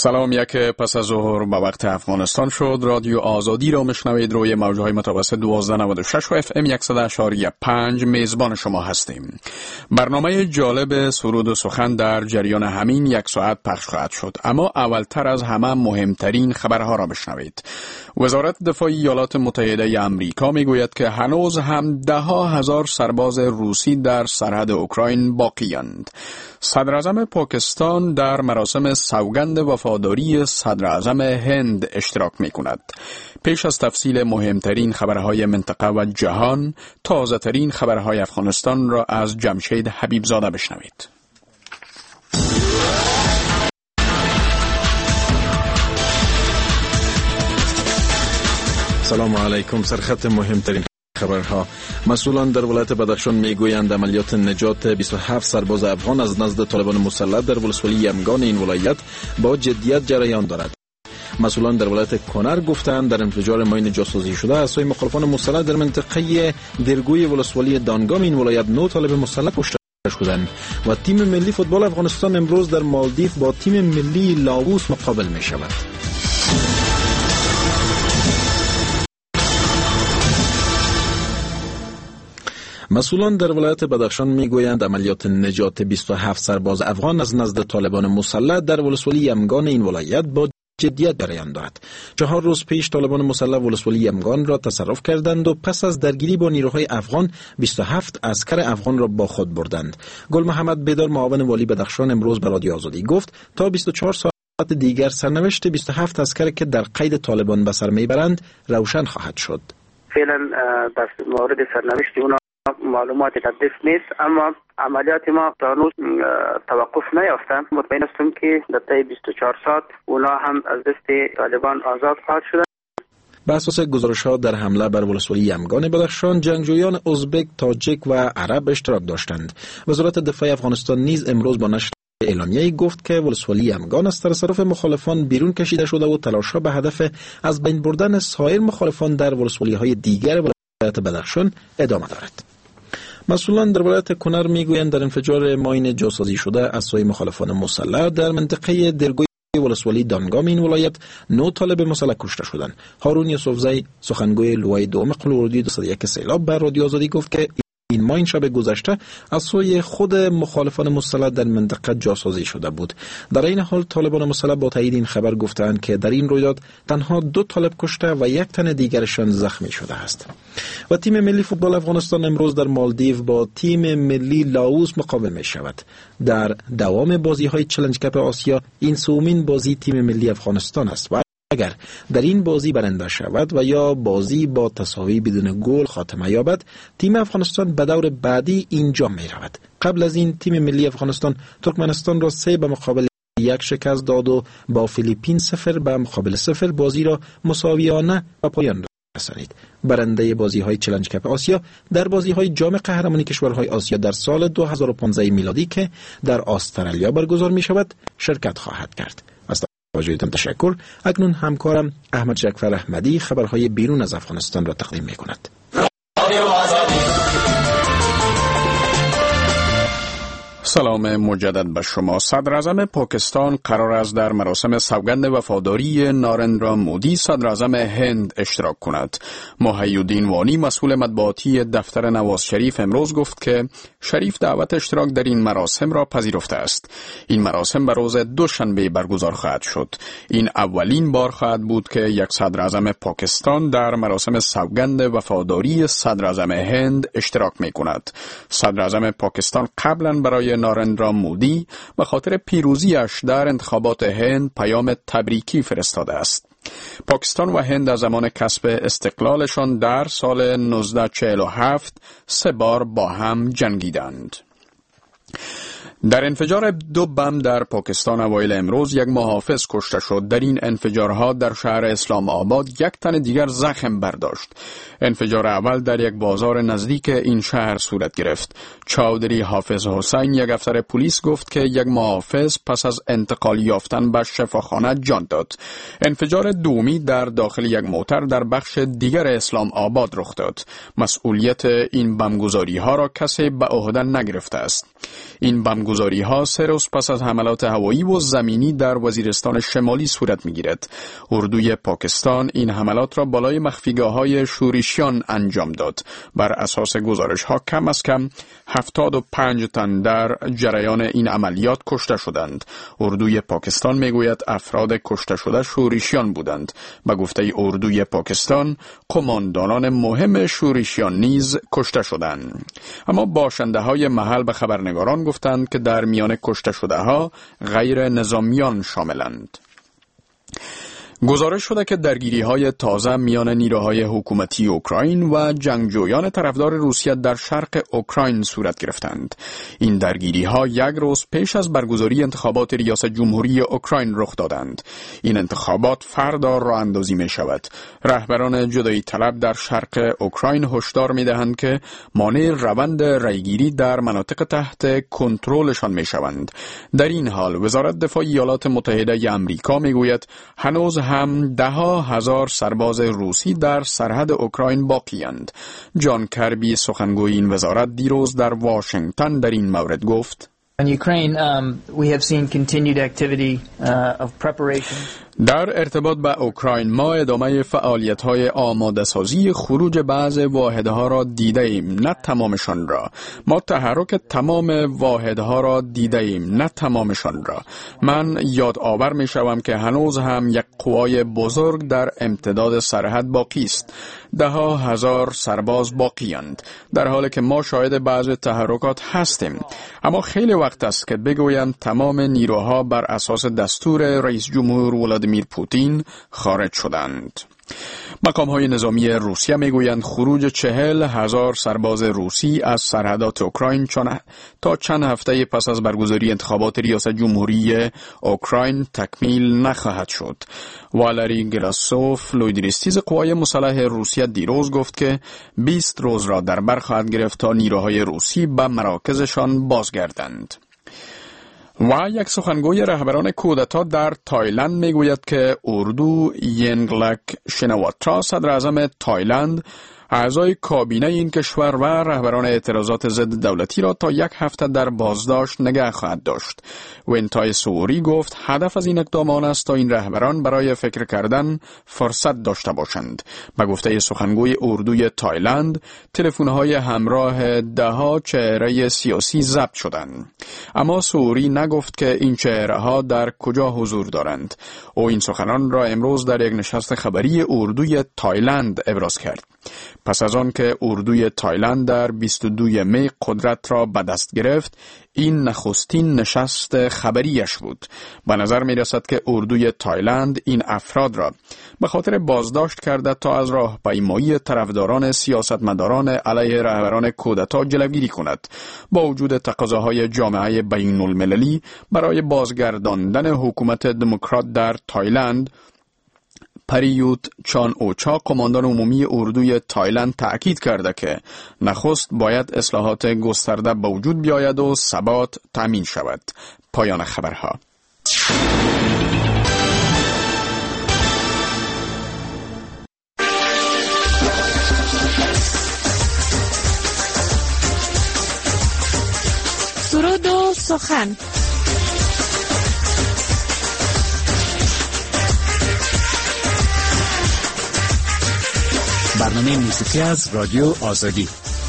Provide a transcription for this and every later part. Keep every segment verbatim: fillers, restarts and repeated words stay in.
سلام، یک پس از ظهر به وقت افغانستان شد. رادیو آزادی را میشنوید روی موجهای متوسط دوازده نود و شش و اف ام صد و پنج. میزبان شما هستیم. برنامه جالب سرود و سخن در جریان همین یک ساعت پخش خواهد شد، اما اولتر از همه مهمترین خبرها را بشنوید. وزارت دفاع ایالات متحده آمریکا میگوید که هنوز هم ده ها هزار سرباز روسی در سرحد اوکراین باقی‌اند. صدر اعظم پاکستان در مراسم سوگند وفاداری صدر اعظم هند اشتراک می کند. پیش از تفصیل مهمترین خبرهای منطقه و جهان، تازه ترین خبرهای افغانستان را از جمشید حبیبزاده بشنوید. سلام علیکم. سرخط مهمترین خبرها. مسئولان در ولایت بدخشان میگویند عملیات نجات بیست و هفت سرباز افغان از نزد طالبان مسلح در ولسوالی یمگان این ولایت با جدیت جریان دارد. مسئولان در ولایت کنر گفتند در انفجار ماین جاسوسی شده از سوی مخالفان مسلح در منطقه درگوی ولسوالی دانگام این ولایت نو طالب مسلح کشته شدند و تیم ملی فوتبال افغانستان امروز در مالدیو با تیم ملی لاوس مقابل می شود. مسئولان در ولایت بدخشان میگویند عملیات نجات بیست و هفت سرباز افغان از نزد طالبان مسلح در ولسوالی یمگان این ولایت با جدیت جریان دارد. چهار روز پیش طالبان مسلح ولسوالی یمگان را تصرف کردند و پس از درگیری با نیروهای افغان بیست و هفت عسکر افغان را با خود بردند. گل محمد بیدار معاون والی بدخشان امروز به رادیو آزادی گفت تا بیست و چهار ساعت دیگر سرنوشت بیست و هفت عسکر که در قید طالبان به سر میبرند روشن خواهد شد. فعلا در مورد سرنوشت اونا معلوماتی دست نیست، اما عملیات ما تا هنوز توقف نیافتند. مطمئن هستم که در طی بیست و چهار ساعت اونا هم از دست طالبان آزاد خواهد شدند. بر اساس گزارش‌ها در حمله بر ولسوالی یمگان بدخشان جنگجویان ازبک، تاجیک و عرب اشتراک داشتند. وزارت دفاع افغانستان نیز امروز با نشر اعلامیه‌ای گفت که ولسوالی یمگان از تصرف مخالفان بیرون کشیده شده و تلاش‌ها به هدف از بین بردن سایر مخالفان در ولسوالی‌های دیگر ولایت بدخشان ادامه دارد. مسئولان در ولایت کنر میگویند در انفجار ماین جاسازی شده از سوی مخالفان مسلح در منطقه درگوی ولسوالی دانگام این ولایت نو طالب مسلح کشته شدند. هارون یوسفزی سخنگوی لوای دوم قلوردی دویست و یک سیلاب بر رادیو آزادی گفت که این ماین شب گذشته از سوی خود مخالفان مسلح در منطقه جاسازی شده بود. در این حال طالبان مسلح با تایید این خبر گفتند که در این رویداد تنها دو طالب کشته و یک تن دیگرشان زخمی شده است. و تیم ملی فوتبال افغانستان امروز در مالدیو با تیم ملی لاوس مقابل می شود. در دوام بازی های چالش کپ آسیا این سومین بازی تیم ملی افغانستان است و اگر در این بازی برنده شود و یا بازی با تساوی بدون گل خاتمه یابد، تیم افغانستان به دور بعدی اینجا می رود. قبل از این تیم ملی افغانستان ترکمنستان را سه به مقابل یک شکست داد و با فیلیپین صفر به مقابل صفر بازی را مساویانه به پایان رسانید. برنده بازی های چالش کپ آسیا در بازی های جام قهرمانی کشورهای آسیا در سال دو هزار و پانزده میلادی که در استرالیا برگزار می شود شرکت خواهد کرد. توجهتان تشکر. اکنون همکارم احمد جعفر احمدی خبرهای بیرون از افغانستان را تقدیم می کند. سلام مجدد به شما. صدر اعظم پاکستان قرار است در مراسم سوگند وفاداری نارندرا مودی صدر اعظم هند اشتراک کند. محی الدین وانی مسئول مطبوعاتی دفتر نواز شریف امروز گفت که شریف دعوت اشتراک در این مراسم را پذیرفته است. این مراسم به روز دوشنبه برگزار خواهد شد. این اولین بار خواهد بود که یک صدر اعظم پاکستان در مراسم سوگند وفاداری صدر اعظم هند اشتراک می کند. صدر اعظم پاکستان قبلا برای نارندرا مودی به خاطر پیروزیش در انتخابات هند پیام تبریکی فرستاده است. پاکستان و هند از زمان کسب استقلالشان در سال نوزده چهل و هفت سه بار با هم جنگیدند. در انفجار دو بم در پاکستان اوایل امروز یک محافظ کشته شد. در این انفجارها در شهر اسلام آباد یک تن دیگر زخم برداشت. انفجار اول در یک بازار نزدیک این شهر صورت گرفت. چودری حافظ حسین یک افسر پلیس گفت که یک محافظ پس از انتقال یافتن به شفاخانه جان داد. انفجار دومی در داخل یک موتر در بخش دیگر اسلام آباد رخ داد. مسئولیت این بمگذاری ها را کسی به عهده نگرفته است. این بمگذاری خبرگزاری ها سه روز پس از حملات هوایی و زمینی در وزیرستان شمالی صورت می گیرد. اردوی پاکستان این حملات را بالای مخفیگاه های شورشیان انجام داد. بر اساس گزارش ها کم از کم هفتاد و پنج تن در جریان این عملیات کشته شدند. اردوی پاکستان می گوید افراد کشته شده شورشیان بودند. به گفته اردوی پاکستان قماندانان مهم شورشیان نیز کشته شدند. اما باشنده های محل به خبرنگاران گفتند که در میان کشته شده ها غیر نظامیان شاملند. گزارش شده که درگیری های تازه میان نیروهای حکومتی اوکراین و جنگجویان طرفدار روسیه در شرق اوکراین صورت گرفتند. این درگیری ها یک روز پیش از برگزاری انتخابات ریاست جمهوری اوکراین رخ دادند. این انتخابات فردا راه اندازی می شود. رهبران جدایی طلب در شرق اوکراین هشدار می دهند که مانع روند رایگیری در مناطق تحت کنترلشان می شوند. در این حال وزارت دفاع ایالات متحده آمریکا می گوید هنوز هم ده ها هزار سرباز روسی در سرحد اوکراین باقی‌اند. جان کربی سخنگوی این وزارت دیروز در واشنگتن در این مورد گفت: In Ukraine, um, we have seen continued activity uh, of preparation. در ارتباط با اوکراین ما ادامه فعالیت‌های آماده‌سازی خروج بعض واحدها را دیده ایم، نه تمامشان را. ما تحرک تمام واحدها را دیده ایم، نه تمامشان را. من یادآور می‌شوم که هنوز هم یک قوای بزرگ در امتداد سرحد باقی است. ده ها هزار سرباز باقی‌اند، در حالی که ما شاهد بعض تحرکات هستیم. اما خیلی وقت است که بگویم تمام نیروها بر اساس دستور رئیس جمهور ولادیمیر پوتین خارج شدند. مقام‌های نظامی روسیه میگویند خروج چهل هزار سرباز روسی از سرحدات اوکراین تا چند هفته پس از برگزاری انتخابات ریاست جمهوری اوکراین تکمیل نخواهد شد. والری گراسوف لویدریستیز قوای مسلح روسیه دیروز گفت که بیست روز را در بر خواهد گرفت تا نیروهای روسی به مراکزشان بازگردند. و یک سخنگوی رهبران کودتا در تایلند میگوید که اردو ینگلک شنواترا صدر اعظم تایلند اعضای کابینه این کشور و رهبران اعتراضات ضد دولتی را تا یک هفته در بازداشت نگه خواهد داشت. وینتای سوری گفت هدف از این اقدام آن است تا این رهبران برای فکر کردن فرصت داشته باشند. به گفته سخنگوی اردوی تایلند تلفن‌های همراه ده ها چهره سیاسی ضبط شدند. اما سوری نگفت که این چهره‌ها در کجا حضور دارند. او این سخنان را امروز در یک نشست خبری اردوی تایلند ابراز کرد. پس از آن که اردوی تایلند در بیست و دو می قدرت را به دست گرفت، این نخستین نشست خبریش بود. به نظر می رسد که اردوی تایلند این افراد را به خاطر بازداشت کرده تا از راهپیمایی طرفداران سیاستمداران علیه رهبران کودتا جلوگیری کند. با وجود تقاضاهای جامعه بین المللی برای بازگرداندن حکومت دموکرات در تایلند، پریوت چان اوچا قماندان عمومی اردوی تایلند تأکید کرده که نخست باید اصلاحات گسترده به وجود بیاید و ثبات تامین شود. پایان خبرها. سرود و سخن. برنامه موسیقی از رادیو آزادی.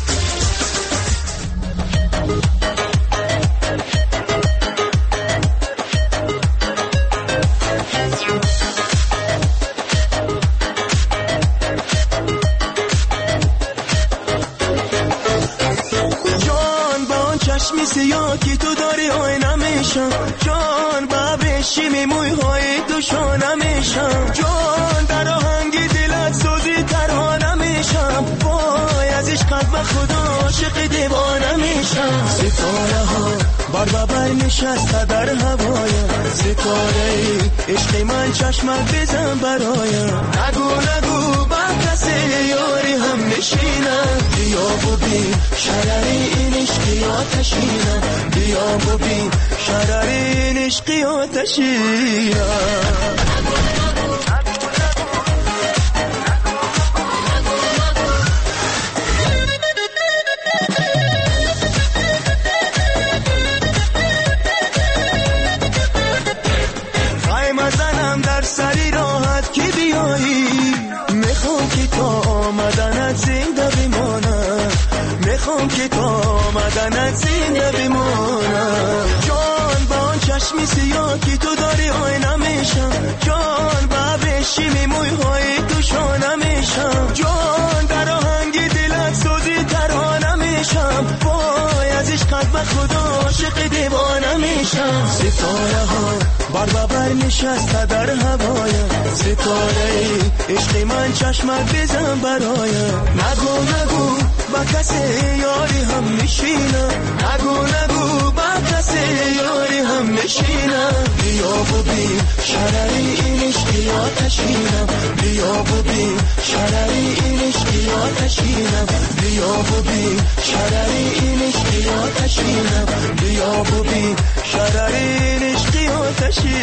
جان با آن چشمی سیاه که تو داری آینه میشم، جان با بشیمی موی های تو شانه میشم، جان در آهنگی دلت سوزی ترانه میشم، وای از عشقت به خدا عاشق دیوانه میشم. ستاره ها بر ببر نشسته در هوایم، ستاره عشق من چشمت بزن برایم، نگو نگو با کسی یاری هم نشینم، بیا ببین شرری این عشقی آتشینم، بیا ببین شرری این عشقی آتشینم. اومدن زنده بمونم. جان با آن چشمی سیاه که تو داری آینه میشم، جان با بشی موی های تو شانه میشم، جان در آهنگ دلت سوزی ترانه میشم، وای از عشقت به خدا عاشق دیوانه میشم. ستاره ها بر ببر نشسته در هوایم، ستاره ای عشق من چشمت بزن برایم. نگو نگو با کسی یاری هم میشینم، نگو نگو با کسی یاری هم میشینم. بیا ببین شرری این عشقی آتشینم، بیا ببین شرری این عشقی آتشینم، بیا ببین شرری این عشقی آتشینم، بیا ببین شرری این عشقی آتشینم.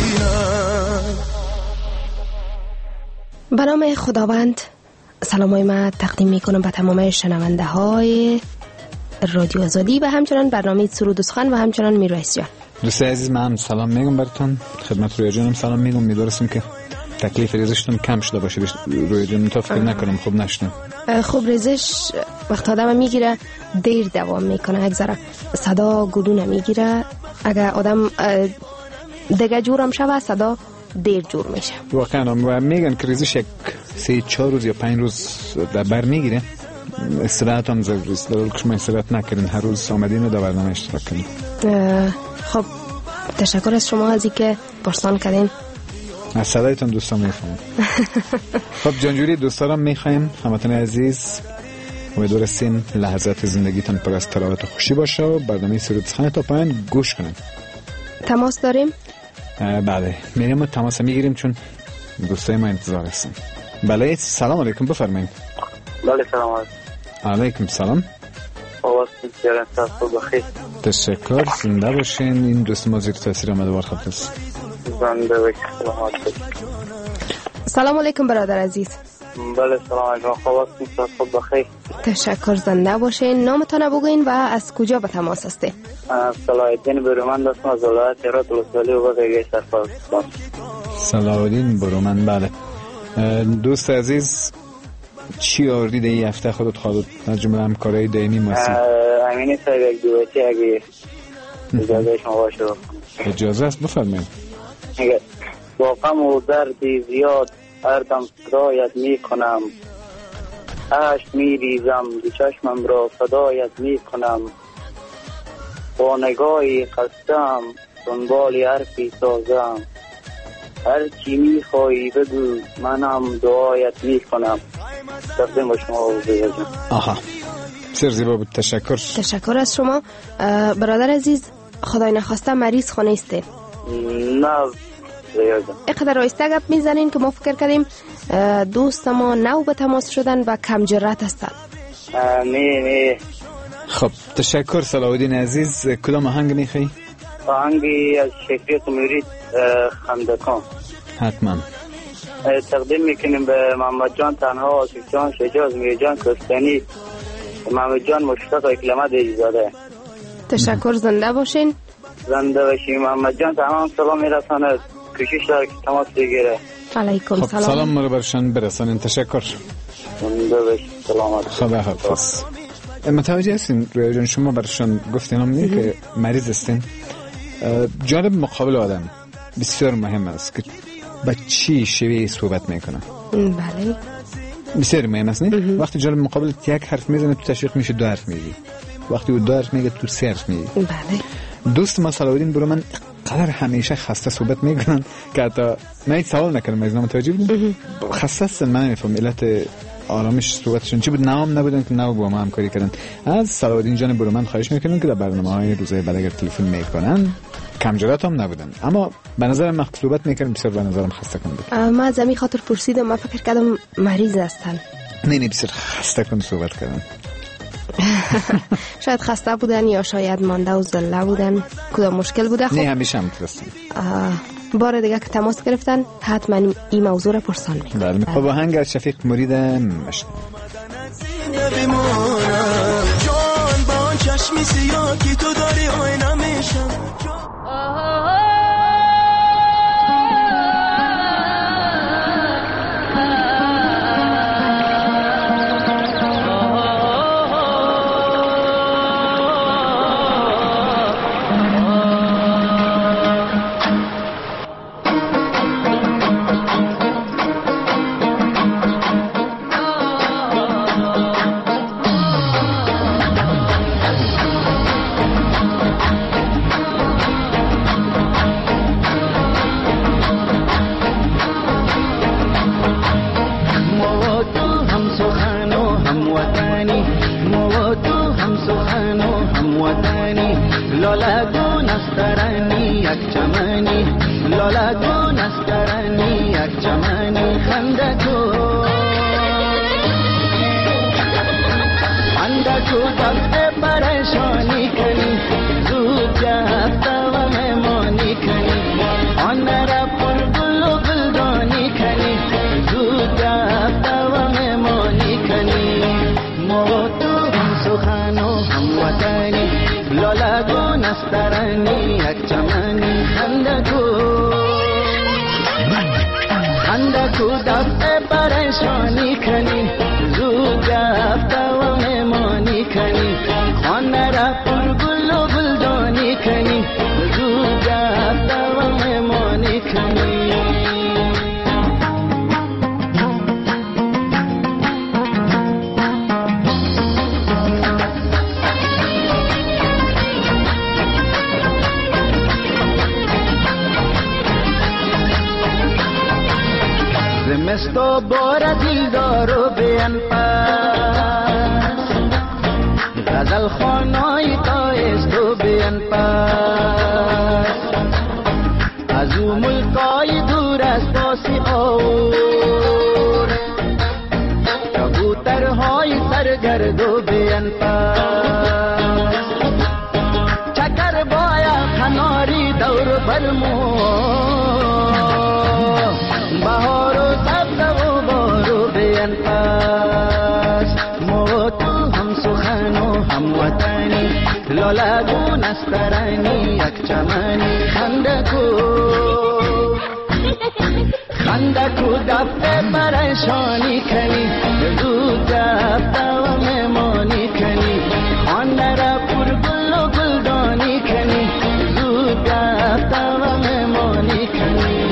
به نام خداوند سلامای من تقدیم میکنم به تمام شنونده های رادیو آزادی و همچنان برنامه سرود و سخن و همچنان میرایس جان. دوستای عزیز من سلام میگم براتون، خدمت رویا جانم سلام میگم. امیدوارم که تکلیف ریزشتون کم شده باشه. رویا جان تو فکر نکنم خوب نشنم. خوب ریزش وقت آدم میگیره دیر دوام میکنه، یک ذره صدا گلو نمیگیره. اگر آدم دیگه جورم شوه صدا دیر جور میشه. واقعا و میگن که ریزش یک سه چهار روز یا پنج روز در بر میگیره. استراحت هم ضروری است. در شما استراحت نکردین هر روز آمدین و در برنامه اشتراک کنید. خب تشکر از شما از اینکه پرسان کردین. از صدایتون دوستان میفهمم. خب جانجوری دوستانم میخوایم همتون عزیز امیدوار هستیم لحظات زندگیتون پر از تراوت و خوشی باشه و برنامه سرود سخن تا پایان گوش کنید. تماس داریم؟ بله میریم و تماس میگیریم چون دوستای ما انتظار هستن. بله سلام علیکم بفرمایید. بله سلام علیکم. علیکم سلام. آواستون جرن صبح بخیر. تشکر زنده باشین. این دوست ما زیر تاثیر آمده بار خط است. زنده باشین. سلام علیکم. سلام علیکم برادر عزیز. بله سلام علیکم. آواستون صبح بخیر. تشکر زنده باشین. نامتان بگوین و از کجا به تماس هستید؟ صلاح الدین برومند هستم از ولایت هرات ولسوالی و بقیه سرفراز. صلاح الدین برومند. بله دوست عزیز چی آوردید این هفته خودت خودت از جمله همکارای دائمی ماسی؟ امینی صاحب یک دوستی اگه اجازه شما باشه. اجازه است بفرمایید. با غم و دردی زیاد هر دم صدایت می کنم، اشک می ریزم دو چشمم را فدایت می کنم، با نگاهی خستم دنبال حرفی سازم، هر چی می خواهی بگو منم دعایت می کنم. تقدیم با شما بزرگم. آها بسیار زیبا بود. تشکر. تشکر از شما برادر عزیز. خدای نخواسته مریض خانه استید؟ نه اقدر رایسته گپ میزنین که ما فکر کردیم دوست ما نو به تماس شدن و کم جرأت هستن. نه نه. خب تشکر صلاح الدین عزیز. کدام آهنگ میخوای؟ آهنگی از شکریت مرید خندکان. حتما تقدیم میکنیم به محمد جان تنها، آصف جان شجاع، میر جان کستانی، محمد جان مشتاق اکلمه دیزاده. تشکر زنده باشین. زنده باشین. محمد جان تمام سلام میرساند، کوشش داره که تماس بگیره. علیکم خب سلام. سلام مرا برشان برسانین. تشکر. زنده باشین. سلامت. خدا حافظ. متوجه هستین رویا جان شما برشان گفتین هم که مریض هستین. جانب مقابل آدم بسیار مهم است که با چی شوی صحبت میکنه. بله بسیار مهم است نه؟ وقتی جانب مقابل یک حرف میزنه تو تشویق میشه دو حرف میگی، وقتی او دو حرف میگه تو سه حرف میگی. بله دوست ما صلاح الدین برو من قدر همیشه خسته صحبت میکنن که حتی من این سوال نکردم از نام متوجه بودم خسته هستن. من نمیفهم علت آرامش صحبتشون چی بود. نام نبودن که نو با ما همکاری کردن. از صلاح الدین جان برو من خواهش میکنم که در برنامه‌های روزهای بعد اگر تلفن میکنن کم جرأت هم نبودن، اما به نظرم وقت صحبت میکردم بسیار به نظرم خسته کننده. من از همین خاطر پرسیدم، من فکر کردم مریض هستن. نه نه بسیار خسته کننده صحبت کردن. شاید خسته بودن یا شاید مانده و زله بودن. کدام مشکل بوده؟ خب نه همیشه هم ترستم. بار دیگه که تماس گرفتن حتما این موضوع را پرسان میکنم. بله خب آهنگ از شفیق مرید مشت. جان با آن چشمی سیاه که تو داری آینه میشم. یک چمنی لالگون است ترنی یک چمنی خندکو خندکو دفت پریشانی کنی زود جفت و مهمانی کنی آن را پر گل و گلدانی کنی زود جفت و مهمانی کنی ما تو هم سخن و هم وطنی لالگون است ترنی یک چمنی خندکو خندکو دفت پریشانی کنی زود جفت و مهمانی کنی خانه را پر گل و گلدانی کنی زود جفت و مهمانی کنی زمستو بار دیلدارو بیان پس غزل خانای تایستو بیان پس از او ملکای دور از پاسی آور کبوترهای سرگردو بیان پس چکر بایا خناری دور برمو بهار و سبز و بارو بیان پس ما تو هم سخن و هم وطنی لالگون است ترنی یک چمنی خندکو خندکو دفت پریشانی کنی زود جفت و مهمانی کنی خانه را پر گل و گلدانی کنی زود جفت و مهمانی کنی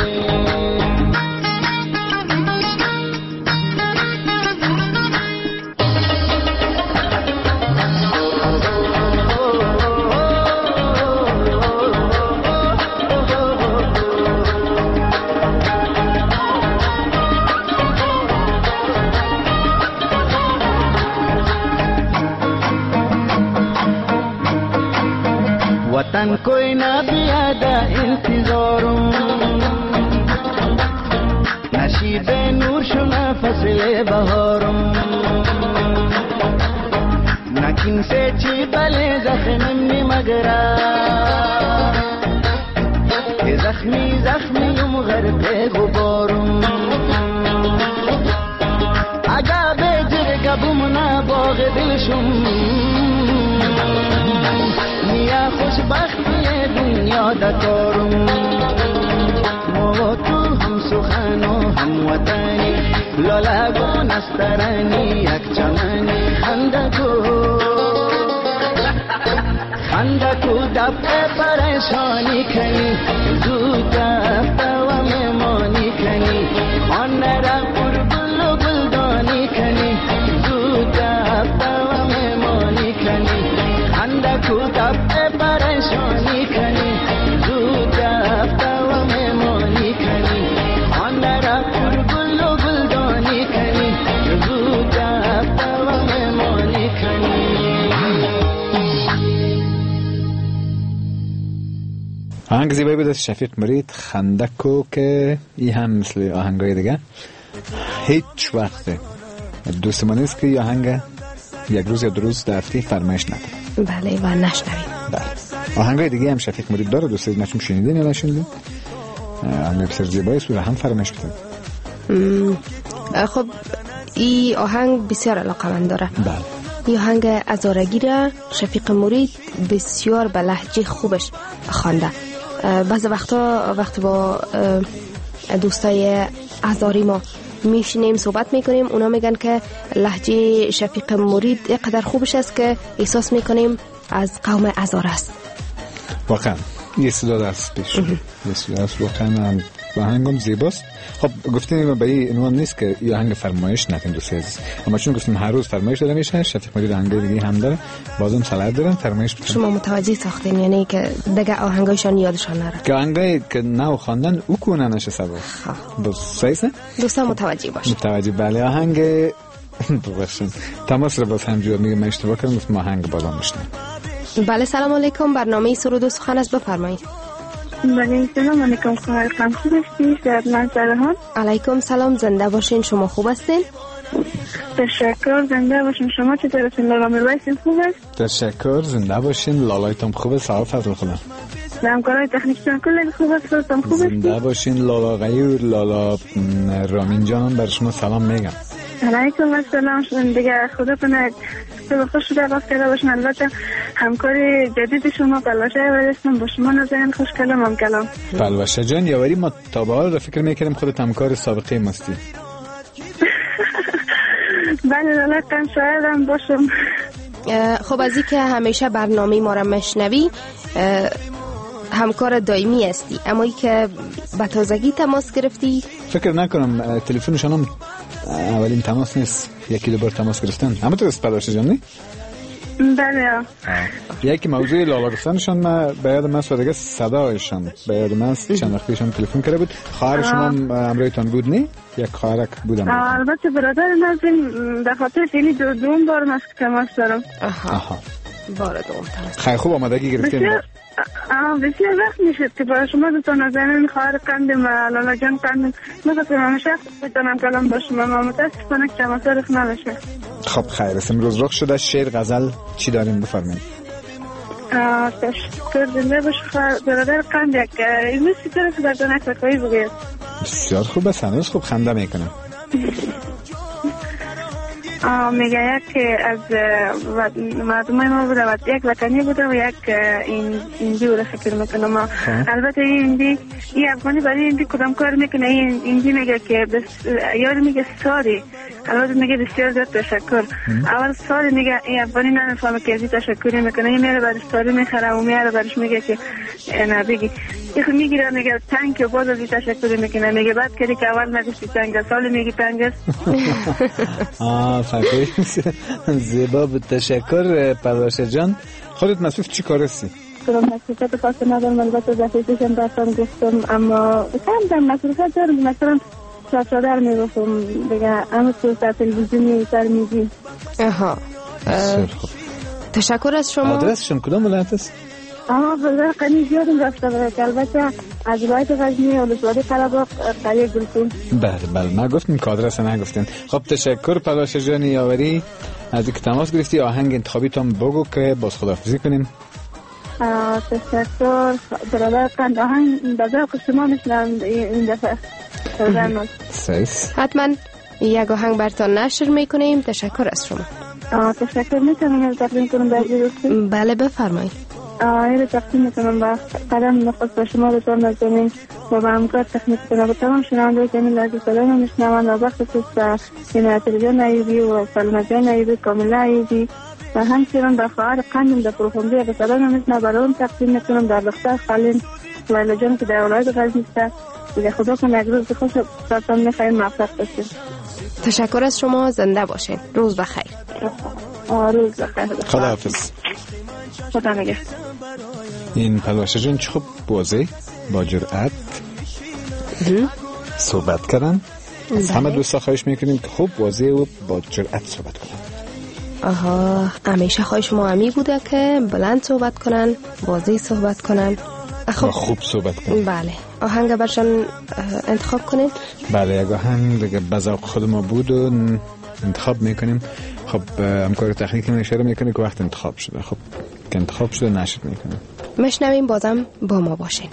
वतन कोई ना बियादा इंतजारों नशीब नूर शुना फसले बहारों नकिन से ची बले जख्म में मगरा ये जख्मी जख्मी युम घर पे गुबारों आगा बेजर कबुमना बाग दिलशुम या خوشبختی دنیا دکارم ما تو هم سخن و هم وطنی لالگون است ترنی یک چمنی خندکو خندکو دفت پریشانی کنی زود جفت و مهمانی کنی آن را پر گل و گلدانی کنی زود جفت و مهمانی کنی خندکو دفت پریشانی کنی زود جفت و مهمانی کنی آن را پر گل و گلدانی کنی زود جفت و مهمانی کنی. آهنگ زیبایی بود از شفیق مرید خندکو که این هم مثل آهنگای دیگه هیچ وقت دوست نیست که آهنگ یک روز یا دو روز در هفته فرمایش نکنه. بله و نشنویم. بله. آهنگای دیگه هم شفیق مرید داره، دوست دارید نشون شنیدین یا نشنیدین؟ آهنگ بسیار زیبایی است و هم فرمایش بکنید. خب این آهنگ بسیار علاقه من داره. بله. این آهنگ ازارگی را شفیق مرید بسیار به لهجه خوبش خوانده. بعضی وقتا وقتی با دوستای ازاری ما میشینیم صحبت میکنیم، اونا میگن که لهجه شفیق مرید اینقدر خوبش است که احساس میکنیم از قوم ازار است. واقعا یه صدا دست پیش یه صدا دست واقعا آهنگم زیباست. خب گفتیم به این عنوان نیست که این آهنگ فرمایش نکنید دوست عزیز، اما چون گفتیم هر روز فرمایش داره میشه، شفیق مرید آهنگ دیگه هم داره، بازم سلام دارن فرمایش بکنید. شما متوجه ساختین یعنی که دیگه آهنگایشان یادشان نره که آهنگایی که نو خواندن او کننش سبا بس سایسه دوستان متوجه باش متوجه. بله آهنگ ببخشید تماس رو باز همجور میگه من اشتباه کردم، گفتم آهنگ بازم میشنم. بله سلام علیکم، برنامه سرود و سخن است، بفرمایید. بله سلام علیکم. خواهر خانم خوب هستی؟ در منظرهان. علیکم سلام، زنده باشین. شما خوب هستین؟ تشکر، زنده باشین. شما چطور هستین؟ لالا میرویسین خوب است؟ تشکر، زنده باشین. لالایتون خوبه؟ سلام فضل خدا. همکارای تکنیکتون کلی خوب است؟ خودتون خوب هستی؟ زنده باشین. لالا غیور، لالا رامین جانم بر شما سلام میگم. علیکم السلام. دیگه خدا کنه تو خوش شده باز کرده باشین. البته همکار جدید شما پلوشه یاوری هستم، با شما نظرین خوش کلام هم کلام. پلوشه جان یاوری، ما تا به حال فکر میکردیم خودت همکار سابقه مستی. بله لالکم شاید هم باشم. خب از این که همیشه برنامه ما را مشنوی همکار دائمی هستی، اما ای که به تازگی تماس گرفتی فکر نکنم تلفنشان هم اولین تماس نیست، یکی دو بار تماس گرفتن. اما تو است پلوشه جان نی؟ بله. یکی موضوع لالا گفتنشان ما به یاد من دیگه صدایشان به یاد من چند وقت پیشم تلفن کرده بود. خواهر شما همراهتان بود نی؟ یک خواهرک بودم. البته برادر نازم به خاطر اینی دو دوم بار ماسک تماس دارم. آها. بار دوم تماس. خیلی خوب آمادگی گرفتیم. آه بسیار وقت میشد که برای شما دوتا نازنین خواهر قندم و لالا جان قندم میخواستم همیشه بتونم کلام با شما، ما متاسفانه که تماس رخ نمیشه. خب خیر است. امروز رخ شده. شعر غزل چی داریم بفرمایید؟ تشکر. زنده باش برادر قند. یک امروز چطور است در دانک بکایی بگید؟ بسیار خوب است. هنوز خوب خنده میکنم. میگه یک از مردمای ما بوده و یک وطنی بوده و یک ایندی بوده فکر میکنم. البته این ایندی این افغانی برای ایندی کدام کار میکنه. این ایندی میگه که یاد میگه ساری، البته میگه بسیار زیاد تشکر. اول ساری میگه این افغانی نمیفهمه که ازی تشکری میکنه. این میره برش ساری میخره و میره برش میگه که نه بگی این میگیره میگه تنگ که باز ازی تشکری میکنه. میگه بعد کردی که اول نگوشتی تنگ سالی میگی تنگ است. آه فکر زیبا بود. تشکر پلوشه جان. خودت مصروف چی کار هستی؟ کنم مصروفات خاص ندارم، البته دفعیتشم داشتم گفتم اما کم دارم مصروفات دارم. مثلا شادر میگفتم دیگه اما تو سر تلویزیونی سر میگی. آها تشکر از شما. آدرسشون کدام ولایت است؟ آها بازار قنی زیادم رفته باید، البته از ولایت غزنی ولسوالی قره‌باغ قریه گلسون. بله بله ما گفتیم که آدرس نگفتین. خب تشکر پلوشه جان یاوری از اینکه تماس گرفتی. آهنگ انتخابی تام بگو که باز خداحافظی کنیم. تشکر برادر قند. آهنگ بازار شما میشنم این دفعه. حتما یک آهنگ برتان نشر میکنیم. تشکر از شما. تشکر. میتونم تقدیم کنم بعدی دوستی؟ بله بفرمایید. آه تقدیم میکنم با قدم نخست با شما بتون نزدونیم و با همکار تکنیک کنم و تمام شنونده جمیل عزیز سلام میشنوند و وقت خصوص سیناتریان ایوبی و سلمجان ایوبی کاملا ایوبی و همچنان با خواهر قندم در پروفونده و سلام میشنم برای تقدیم میکنم در دختر خالین لیلا جان که در ولایت غزنی است. دیگه خدا کنه یک روز خوش براتون میخوایم موفق باشید. تشکر از شما. زنده باشین. روز بخیر. روز بخیر. خداحافظ. خدا نگهدار. این پلوشه جان چه خوب بازی با جرأت صحبت کردن. از همه دوستا خواهش میکنیم که خوب بازی و با جرأت صحبت کنن. آها همیشه خواهش ما همی بوده که بلند صحبت کنن، بازی صحبت کنن، خب خوب صحبت کنن. بله آهنگ برشان انتخاب کنید. بله یک آهنگ دیگه بذوق خود ما بود و انتخاب میکنیم. خب همکار تکنیکی اشاره میکنه که وقت انتخاب شده. خب که انتخاب شده نشر میکنه. مشنویم بازم با ما باشین.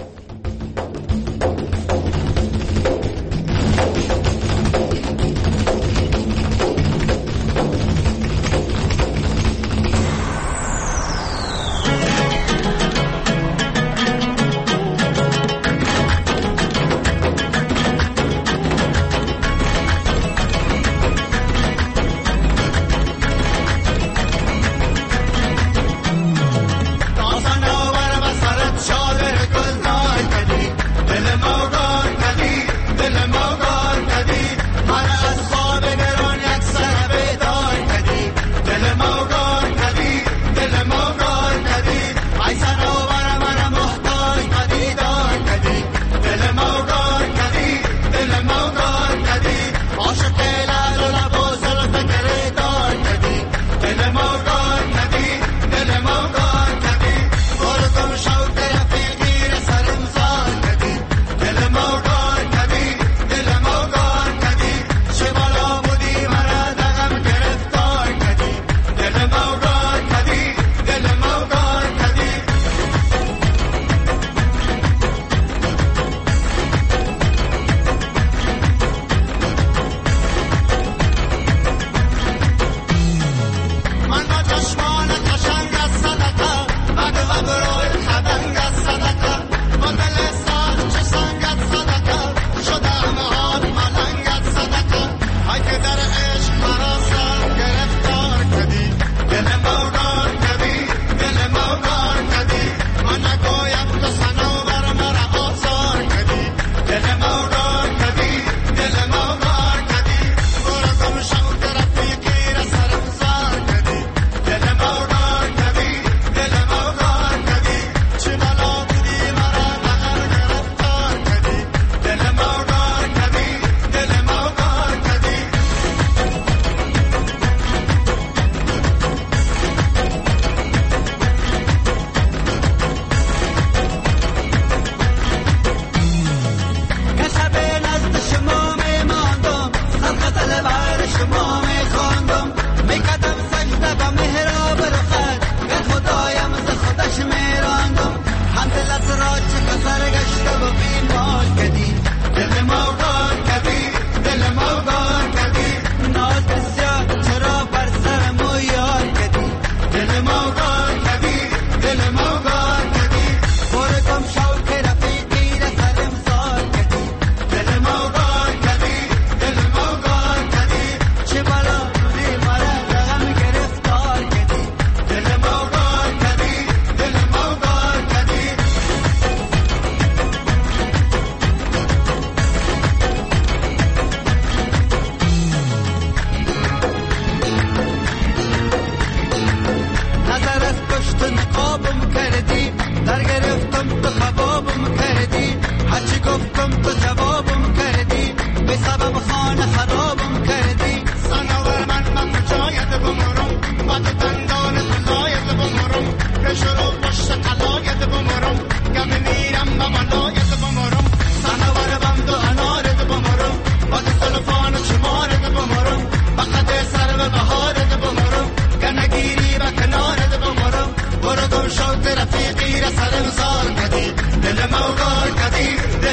شادر گلدار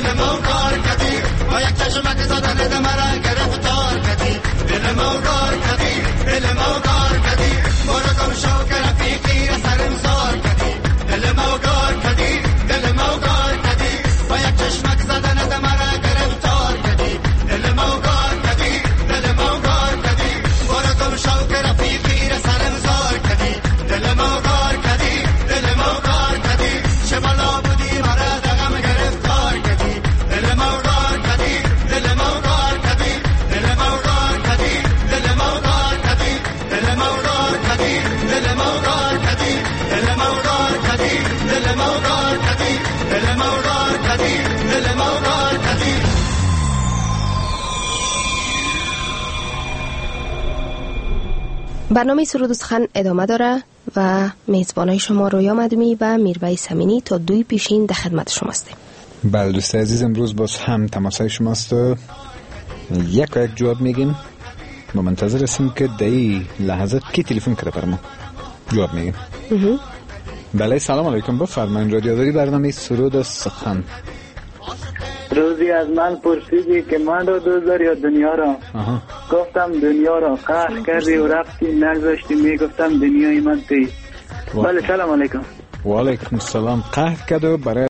دل ما کار کردی با یک چشمک زدن دل مرا گرفتار کردی دل ما کار کردی دل ما کار کردی برو گم شو که رفیقی را سرم زار کردی دل ما کار کردی دل ما کار کردی با یک چشمک زدن دل مرا گرفتار کردی دل ما کار کردی دل ما کار کردی برو گم شو که رفیقی را سرم زار کردی دل ما کار کردی دل ما کار کردی چه بلا بودی مرا دغم گرفتار کردی دل ما کار کردی دل ما کار کردی دل ما کار کردی دل ما کار کردی دل ما کار کردی دل ما کار کردی دل ما کار کردی دل ما کار کردی دل ما کار کردی دل ما کار کردی. برنامه سرود و سخن ادامه داره و میزبانای شما رویا مدمی و میرویس امینی تا دوی پیشین در خدمت شما هستیم. بله دوست عزیز، امروز باز هم تماسای شماست و یک و یک جواب میگیم. ما منتظر هستیم که در این لحظه کی تلفن کرده بر ما جواب میگیم. بله سلام علیکم، بفرمایید. رادیو داری برنامه سرود و سخن. روزی از من پرسیدی که من رو دوست داری یا دنیا را؟ آها. گفتم دنیا را. قهر کردی و رفتی نگذاشتی، میگفتم دنیای من تویی. بله سلام علیکم. و علیکم السلام. قهر کرد و برای